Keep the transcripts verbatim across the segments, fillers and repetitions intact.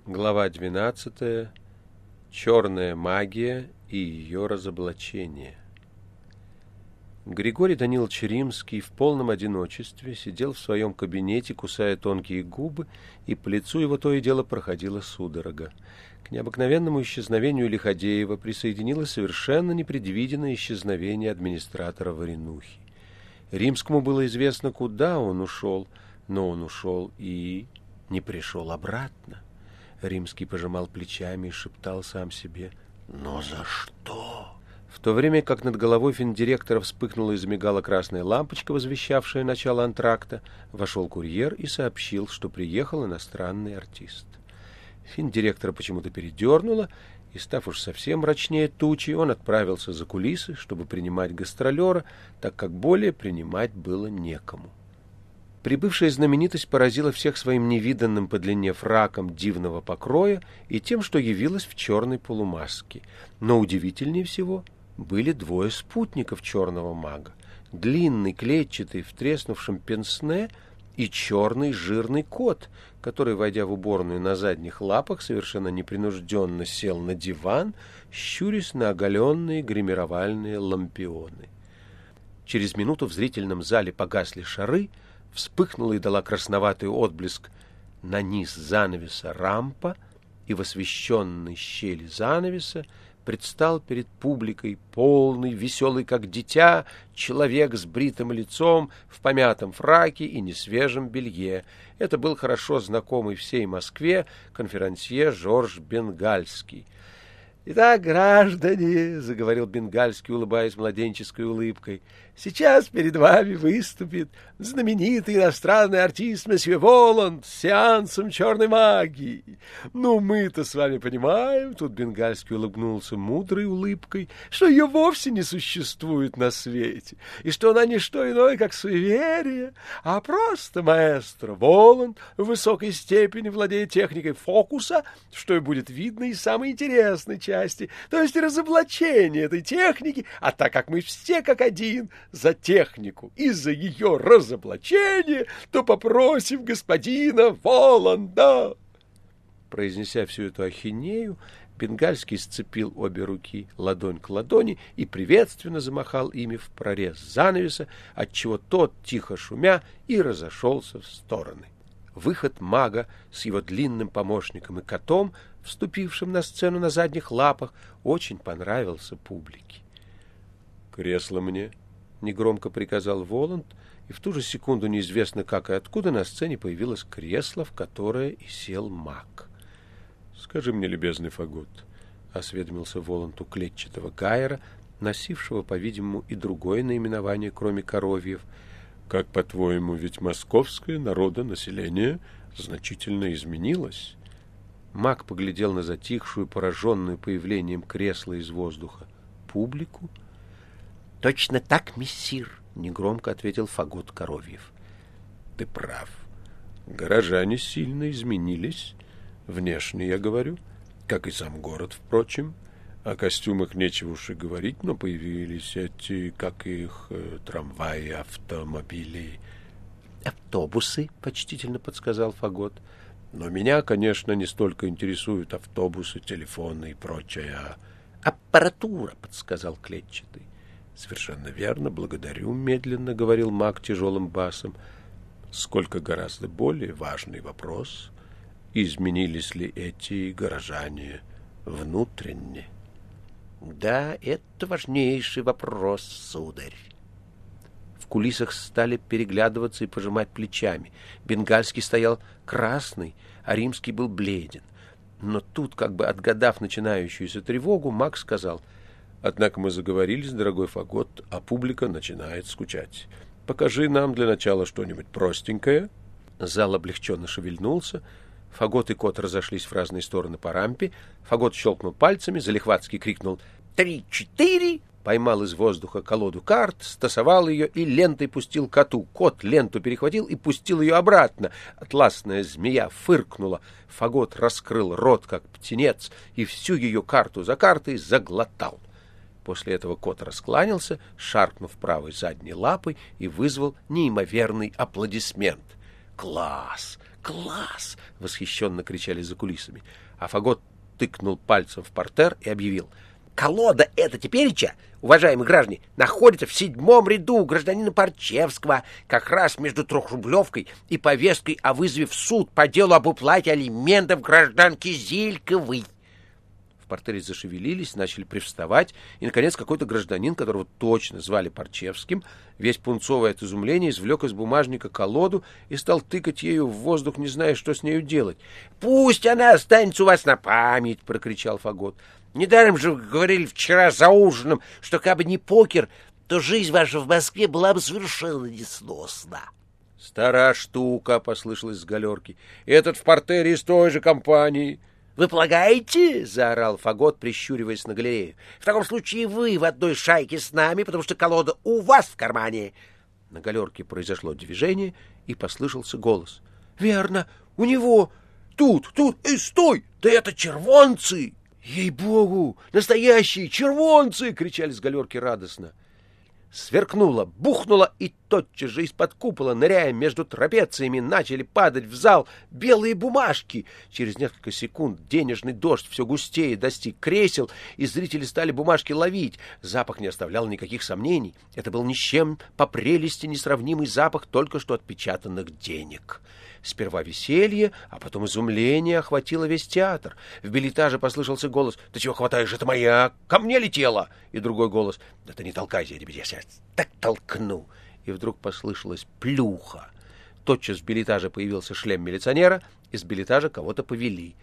Глава двенадцатая. Черная магия и ее разоблачение. Григорий Данилович Римский в полном одиночестве сидел в своем кабинете, кусая тонкие губы, и по лицу его то и дело проходила судорога. К необыкновенному исчезновению Лиходеева присоединилось совершенно непредвиденное исчезновение администратора Варенухи. Римскому было известно, куда он ушел, но он ушел и не пришел обратно. Римский пожимал плечами и шептал сам себе: «Но за что?». В то время как над головой финдиректора вспыхнула и замигала красная лампочка, возвещавшая начало антракта, вошел курьер и сообщил, что приехал иностранный артист. Финдиректора почему-то передернуло, и, став уж совсем мрачнее тучи, он отправился за кулисы, чтобы принимать гастролера, так как более принимать было некому. Прибывшая знаменитость поразила всех своим невиданным по длине фраком дивного покроя и тем, что явилась в черной полумаске. Но удивительнее всего были двое спутников черного мага: длинный, клетчатый, в треснувшем пенсне и черный жирный кот, который, войдя в уборную на задних лапах, совершенно непринужденно сел на диван, щурясь на оголенные гримировальные лампионы. Через минуту в зрительном зале погасли шары, вспыхнула и дала красноватый отблеск на низ занавеса рампа, и в освещенной щели занавеса предстал перед публикой полный, веселый как дитя, человек с бритым лицом, в помятом фраке и несвежем белье. Это был хорошо знакомый всей Москве конферансье Жорж Бенгальский. «Итак, граждане, — заговорил Бенгальский, улыбаясь младенческой улыбкой, — сейчас перед вами выступит знаменитый иностранный артист месье Воланд с сеансом черной магии. Ну, мы-то с вами понимаем, — тут Бенгальский улыбнулся мудрой улыбкой, — что ее вовсе не существует на свете, и что она не что иное, как суеверие, а просто маэстро Воланд в высокой степени владеет техникой фокуса, что и будет видно из самой интересной части, то есть разоблачение этой техники, а так как мы все как один за технику и за ее разоблачение, то попросим господина Воланда». Произнеся всю эту ахинею, Бенгальский сцепил обе руки ладонь к ладони и приветственно замахал ими в прорез занавеса, отчего тот, тихо шумя, и разошелся в стороны. Выход мага с его длинным помощником и котом, вступившим на сцену на задних лапах, очень понравился публике. «Кресло мне», — негромко приказал Воланд, и в ту же секунду неизвестно как и откуда на сцене появилось кресло, в которое и сел маг. «Скажи мне, любезный Фагот», — осведомился Воланд у клетчатого гайера, носившего, по-видимому, и другое наименование, кроме коровьев, «как, по-твоему, ведь московское народонаселение значительно изменилось?» Маг поглядел на затихшую, пораженную появлением кресла из воздуха публику. «Точно так, мессир», — негромко ответил Фагот Коровьев. «Ты прав. Горожане сильно изменились. Внешне, я говорю, как и сам город, впрочем. О костюмах нечего уж и говорить, но появились эти, как их, трамваи, автомобили». «Автобусы», — почтительно подсказал Фагот. «Но меня, конечно, не столько интересуют автобусы, телефоны и прочее, а...» «Аппаратура», — подсказал клетчатый. «Совершенно верно, благодарю», — медленно говорил маг тяжелым басом. «Сколько гораздо более важный вопрос, изменились ли эти горожане внутренне?» «Да, это важнейший вопрос, сударь». В кулисах стали переглядываться и пожимать плечами. Бенгальский стоял красный, а Римский был бледен. Но тут, как бы отгадав начинающуюся тревогу, маг сказал: «Однако мы заговорились, дорогой Фагот, а публика начинает скучать. Покажи нам для начала что-нибудь простенькое». Зал облегченно шевельнулся. Фагот и кот разошлись в разные стороны по рампе. Фагот щелкнул пальцами, залихватски крикнул «Три-четыре!», поймал из воздуха колоду карт, стасовал ее и лентой пустил коту. Кот ленту перехватил и пустил ее обратно. Атласная змея фыркнула. Фагот раскрыл рот, как птенец, и всю ее карту за картой заглотал. После этого кот раскланялся, шаркнув правой задней лапой, и вызвал неимоверный аплодисмент. «Класс! класс!» — восхищенно кричали за кулисами. А Фагот тыкнул пальцем в партер и объявил: «Колода эта тепереча, уважаемые граждане, находится в седьмом ряду у гражданина Парчевского, как раз между трехрублевкой и повесткой о вызове в суд по делу об уплате алиментов гражданки Зильковой». В партере зашевелились, начали привставать, и, наконец, какой-то гражданин, которого точно звали Парчевским, весь пунцовый от изумления, извлек из бумажника колоду и стал тыкать ею в воздух, не зная, что с нею делать. «Пусть она останется у вас на память!» — прокричал Фагот. «Недаром же вы говорили вчера за ужином, что кабы не покер, то жизнь ваша в Москве была бы совершенно несносна». «Стара штука!» — послышалось с галерки. «Этот в партере из той же компании». «Вы полагаете?» — заорал Фагот, прищуриваясь на галерею. «В таком случае вы в одной шайке с нами, потому что колода у вас в кармане». На галерке произошло движение, и послышался голос. «Верно, у него! Тут, тут! Эй, стой! Да это червонцы!» «Ей-богу! Настоящие червонцы!» — кричали с галерки радостно. Сверкнуло, бухнуло, и тотчас же из-под купола, ныряя между трапециями, начали падать в зал белые бумажки. Через несколько секунд денежный дождь все густее достиг кресел, и зрители стали бумажки ловить. Запах не оставлял никаких сомнений. Это был ни с чем по прелести несравнимый запах только что отпечатанных денег. Сперва веселье, а потом изумление охватило весь театр. В бильетаже послышался голос: «Ты чего хватаешь? Это моя! Ко мне летела!» И другой голос: «Да ты не толкайся, ребят, я сейчас так толкну!» И вдруг послышалась плюха. Тотчас в бильетаже появился шлем милиционера, из бильетажа кого-то повели.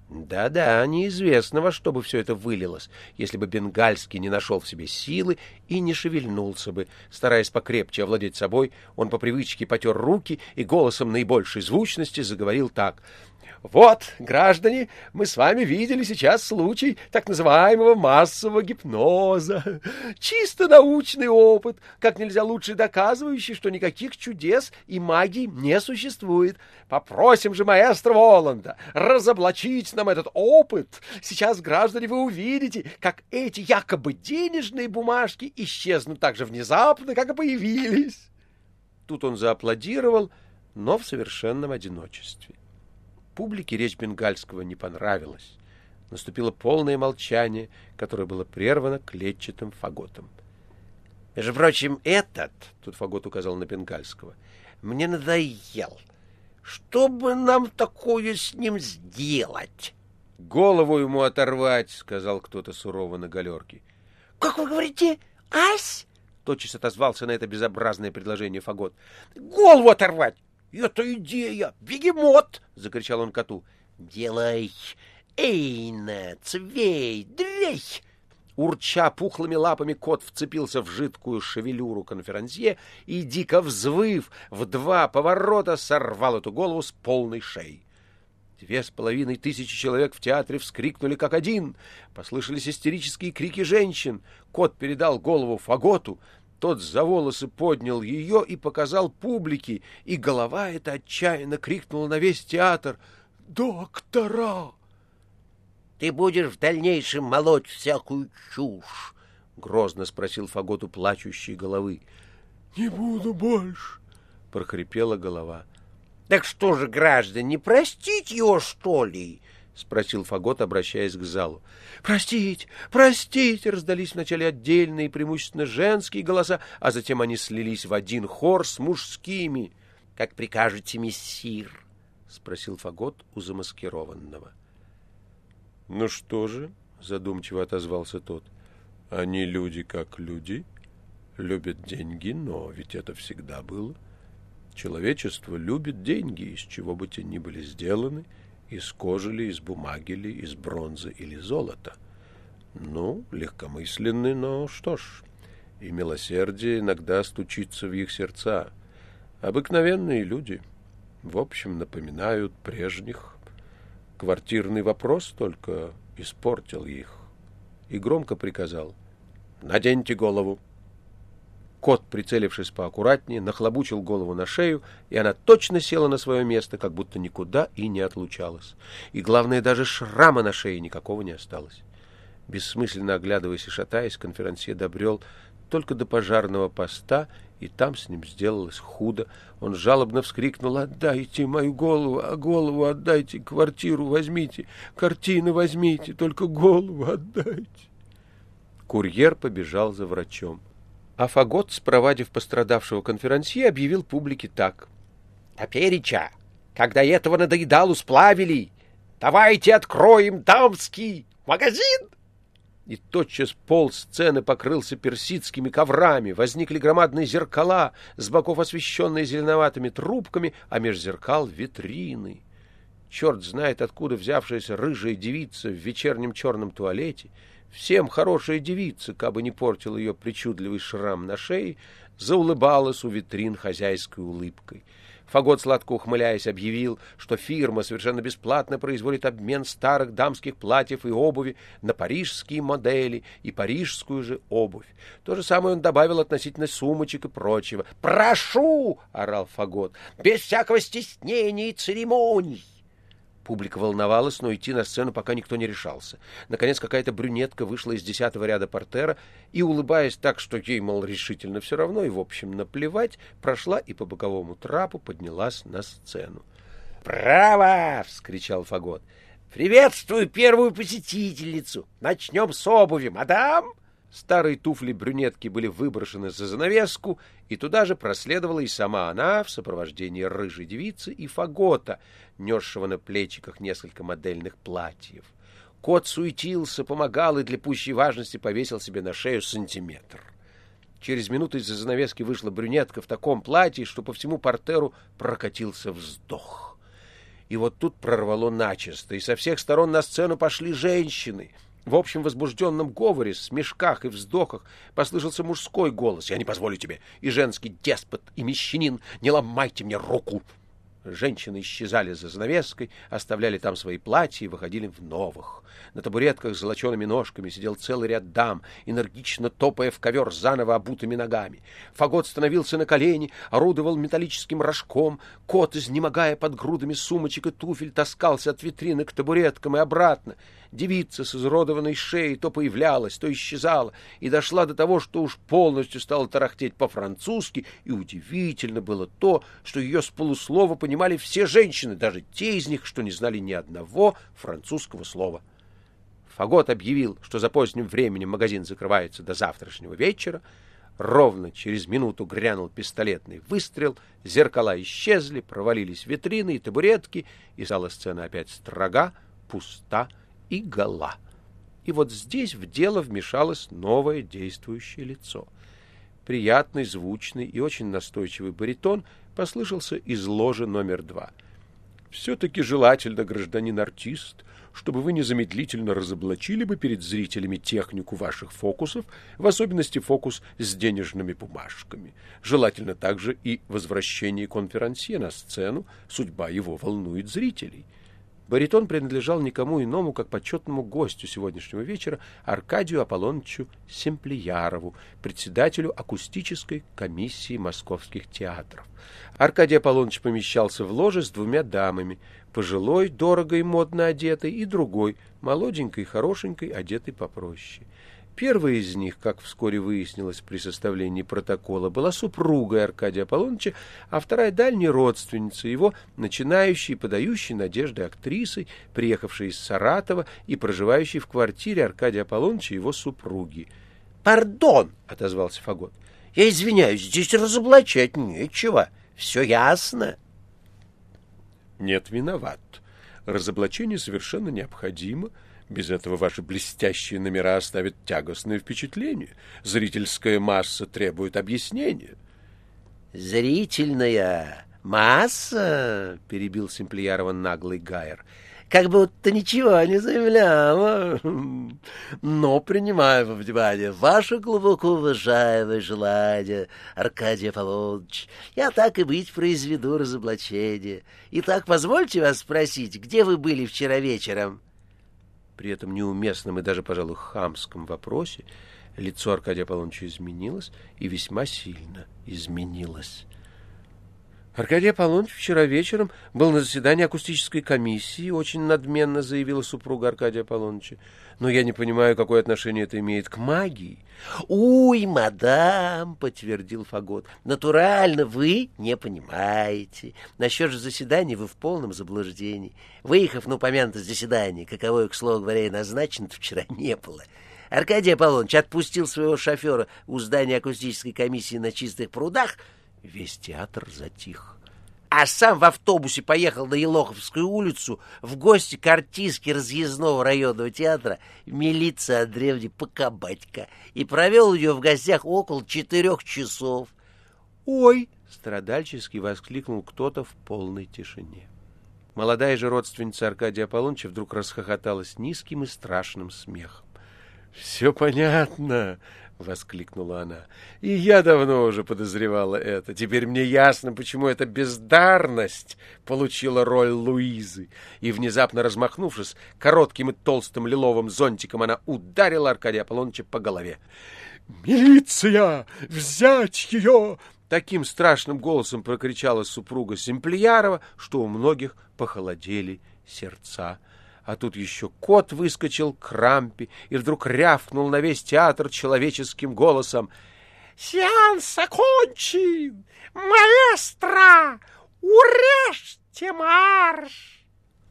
Да-да, неизвестно, во что бы все это вылилось, если бы Бенгальский не нашел в себе силы и не шевельнулся бы. Стараясь покрепче овладеть собой, он по привычке потер руки и голосом наибольшей звучности заговорил так: «Вот, граждане, мы с вами видели сейчас случай так называемого массового гипноза. Чисто научный опыт, как нельзя лучше доказывающий, что никаких чудес и магии не существует. Попросим же маэстро Воланда разоблачить нам этот опыт. Сейчас, граждане, вы увидите, как эти якобы денежные бумажки исчезнут так же внезапно, как и появились». Тут он зааплодировал, но в совершенном одиночестве. Публике речь Бенгальского не понравилась. Наступило полное молчание, которое было прервано клетчатым Фаготом. «Между прочим, этот, — тут Фагот указал на Бенгальского, — мне надоел. Что бы нам такое с ним сделать?» «Голову ему оторвать, — сказал кто-то сурово на галерке. — Как вы говорите, ась? — тотчас отозвался на это безобразное предложение Фагот. — Голову оторвать! «Это идея! Бегемот!» — закричал он коту. «Делай! Эйна! Цвей! Дрей!» Урча пухлыми лапами, кот вцепился в жидкую шевелюру конферансье и, дико взвыв, в два поворота сорвал эту голову с полной шеи. Две с половиной тысячи человек в театре вскрикнули как один. Послышались истерические крики женщин. Кот передал голову Фаготу. Тот за волосы поднял ее и показал публике, и голова эта отчаянно крикнула на весь театр: «Доктора!» «Ты будешь в дальнейшем молоть всякую чушь?» — грозно спросил Фагот у плачущей головы. «Не буду больше!» — прохрипела голова. «Так что же, граждане, не простить его, что ли?» — спросил Фагот, обращаясь к залу. «Простить! Простить!» — раздались вначале отдельные, преимущественно женские голоса, а затем они слились в один хор с мужскими. «Как прикажете, мессир?» — спросил Фагот у замаскированного. «Ну что же?» — задумчиво отозвался тот. «Они люди как люди, любят деньги, но ведь это всегда было. Человечество любит деньги, из чего бы те ни были сделаны, из кожи ли, из бумаги ли, из бронзы или золота. Ну, легкомысленны, но что ж, и милосердие иногда стучится в их сердца. Обыкновенные люди, в общем, напоминают прежних. Квартирный вопрос только испортил их». И громко приказал: «Наденьте голову». Кот, прицелившись поаккуратнее, нахлобучил голову на шею, и она точно села на свое место, как будто никуда и не отлучалась. И, главное, даже шрама на шее никакого не осталось. Бессмысленно оглядываясь и шатаясь, конферансье добрел только до пожарного поста, и там с ним сделалось худо. Он жалобно вскрикнул: «Отдайте мою голову, а голову отдайте, квартиру возьмите, картины возьмите, только голову отдайте». Курьер побежал за врачом. А Фагот, спровадив пострадавшего конферансье, объявил публике так: «Топереча, когда этого надоедалу сплавили, давайте откроем дамский магазин!» И тотчас пол сцены покрылся персидскими коврами, возникли громадные зеркала, с боков освещенные зеленоватыми трубками, а меж зеркал витрины. Черт знает, откуда взявшаяся рыжая девица в вечернем черном туалете, всем хорошая девица, кабы не портил ее причудливый шрам на шее, заулыбалась у витрин хозяйской улыбкой. Фагот, сладко ухмыляясь, объявил, что фирма совершенно бесплатно производит обмен старых дамских платьев и обуви на парижские модели и парижскую же обувь. То же самое он добавил относительно сумочек и прочего. «Прошу!» — орал Фагот. «Без всякого стеснения и церемоний!» Публика волновалась, но идти на сцену пока никто не решался. Наконец какая-то брюнетка вышла из десятого ряда портера и, улыбаясь так, что ей, мол, решительно все равно и, в общем, наплевать, прошла и по боковому трапу поднялась на сцену. «Браво!» — вскричал Фагот. «Приветствую первую посетительницу! Начнем с обуви, мадам!» Старые туфли брюнетки были выброшены за занавеску, и туда же проследовала и сама она в сопровождении рыжей девицы и Фагота, несшего на плечиках несколько модельных платьев. Кот суетился, помогал и для пущей важности повесил себе на шею сантиметр. Через минуту из-за занавески вышла брюнетка в таком платье, что по всему портеру прокатился вздох. И вот тут прорвало начисто, и со всех сторон на сцену пошли женщины. В общем возбужденном говоре, смешках и вздохах послышался мужской голос: «Я не позволю тебе, и женский деспот, и мещанин, не ломайте мне руку!» Женщины исчезали за занавеской, оставляли там свои платья и выходили в новых. На табуретках с золочеными ножками сидел целый ряд дам, энергично топая в ковер заново обутыми ногами. Фагот становился на колени, орудовал металлическим рожком. Кот, изнемогая под грудами сумочек и туфель, таскался от витрины к табуреткам и обратно. Девица с изуродованной шеей то появлялась, то исчезала, и дошла до того, что уж полностью стала тарахтеть по-французски, и удивительно было то, что ее с полуслова понимали все женщины, даже те из них, что не знали ни одного французского слова. Фагот объявил, что за поздним временем магазин закрывается до завтрашнего вечера. Ровно через минуту грянул пистолетный выстрел, зеркала исчезли, провалились витрины и табуретки, и стала сцена опять строга, пуста и гола. И вот здесь в дело вмешалось новое действующее лицо. Приятный, звучный и очень настойчивый баритон послышался из ложи номер два. «Все-таки желательно, гражданин-артист, чтобы вы незамедлительно разоблачили бы перед зрителями технику ваших фокусов, в особенности фокус с денежными бумажками. Желательно также и возвращение конферансье на сцену, судьба его волнует зрителей». Баритон принадлежал никому иному, как почетному гостю сегодняшнего вечера Аркадию Аполлонычу Семплиярову, председателю акустической комиссии московских театров. Аркадий Аполлоныч помещался в ложе с двумя дамами, пожилой, дорого и модно одетой, и другой, молоденькой, хорошенькой, одетой попроще. Первая из них, как вскоре выяснилось при составлении протокола, была супругой Аркадия Аполлоныча, а вторая — дальней родственницей его, начинающей и подающей надежды актрисой, приехавшей из Саратова и проживающей в квартире Аркадия Аполлоныча и его супруги. «Пардон!» — отозвался Фагот. «Я извиняюсь, здесь разоблачать нечего. Все ясно». «Нет, виноват. Разоблачение совершенно необходимо. Без этого ваши блестящие номера оставят тягостное впечатление. Зрительская масса требует объяснения». «Зрительная масса?» — перебил Семплиярова наглый Гайер. «Как будто ничего не заявляла. Но принимаю во внимание ваше глубоко уважаемое желание, Аркадий Аполлоныч. Я так и быть произведу разоблачение. Итак, позвольте вас спросить, где вы были вчера вечером?» При этом неуместном и даже, пожалуй, хамском вопросе лицо Аркадия Аполлоныча изменилось, и весьма сильно изменилось. Аркадий Аполлоныч вчера вечером был на заседании акустической комиссии, очень надменно заявила супруга Аркадия Аполлоныча. Но я не понимаю, какое отношение это имеет к магии. Уй, мадам, подтвердил Фагот, натурально вы не понимаете. Насчет же заседания вы в полном заблуждении. Выехав на упомянутое заседание, каковое, к слову говоря, и назначено вчера не было, Аркадий Аполлоныч отпустил своего шофера у здания акустической комиссии на Чистых прудах. Весь театр затих. А сам в автобусе поехал на Елоховскую улицу в гости к артистке разъездного районного театра милиция Андреевне Покабатько и провел ее в гостях около четырех часов. «Ой!» — страдальчески воскликнул кто-то в полной тишине. Молодая же родственница Аркадия Аполлоныча вдруг расхохоталась низким и страшным смехом. «Все понятно!» — воскликнула она. «И я давно уже подозревала это. Теперь мне ясно, почему эта бездарность получила роль Луизы». И, внезапно размахнувшись коротким и толстым лиловым зонтиком, она ударила Аркадия Аполлоныча по голове. «Милиция! Взять ее!» Таким страшным голосом прокричала супруга Семплиярова, что у многих похолодели сердца. А тут еще кот выскочил к рампе и вдруг рявкнул на весь театр человеческим голосом: «Сеанс окончен! Маэстро! Урежьте марш!»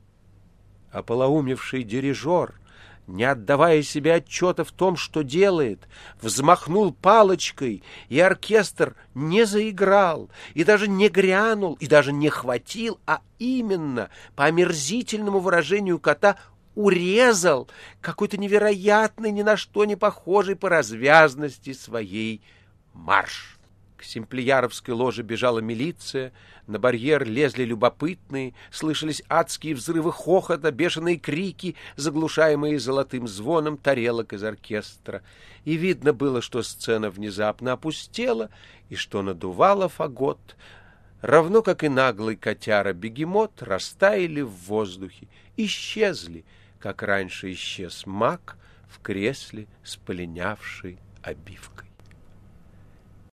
Ополоумевший дирижер, не отдавая себе отчета в том, что делает, взмахнул палочкой, и оркестр не заиграл, и даже не грянул, и даже не хватил, а именно, по омерзительному выражению кота, урезал какой-то невероятный, ни на что не похожий по развязности своей марш. К Семплияровской ложе бежала милиция, на барьер лезли любопытные, слышались адские взрывы хохота, бешеные крики, заглушаемые золотым звоном тарелок из оркестра. И видно было, что сцена внезапно опустела, и что надувало Фагот, равно как и наглый котяра-бегемот, растаяли в воздухе, исчезли, как раньше исчез маг в кресле с полинявшей обивкой.